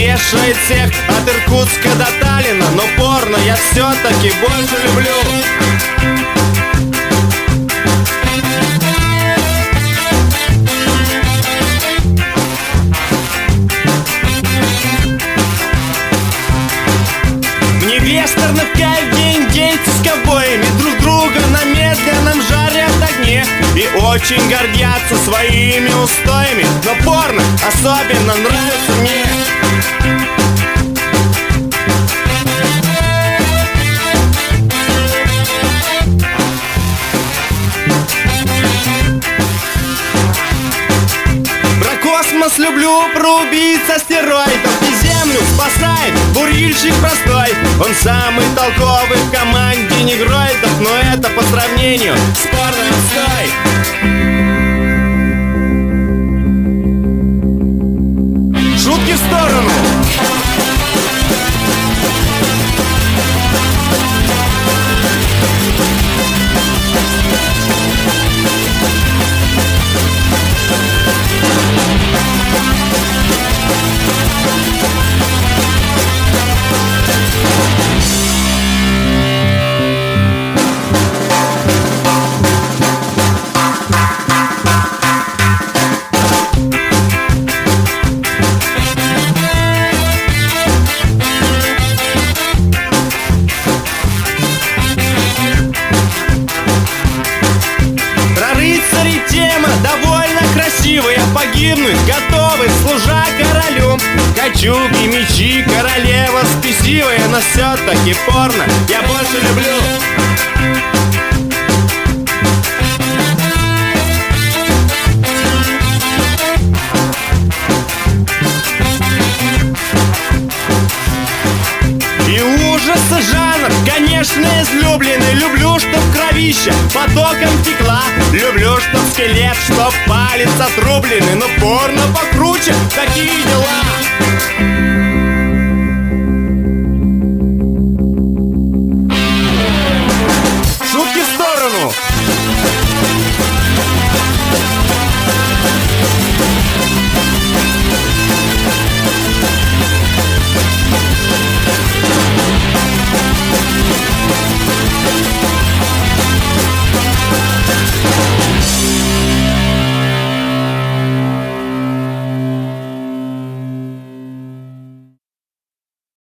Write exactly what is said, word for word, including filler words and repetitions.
вешает всех от Иркутска до Таллина. Но порно я все-таки больше люблю. Мне вестерны в кайф, где индейцы с ковбоями друг друга на медленном жаре от огне и очень гордятся своими устоями. Но порно особенно нравится мне. Про космос люблю, про убийц астероидов, и землю спасает бурильщик простой. Он самый толковый в команде негроидов, но это по сравнению с порно отстой. Шутки в сторону. Тема довольно красивая, погибнуть готовы, служа королю. Кольчуги, мечи, королева спесивая, но все-таки порно я больше люблю. И ужасы жанр, конечно, излюбленный. Люблю, чтоб кровища потоком текла. Люблю, чтоб скелет, чтоб палец отрубленный. Но порно покруче, такие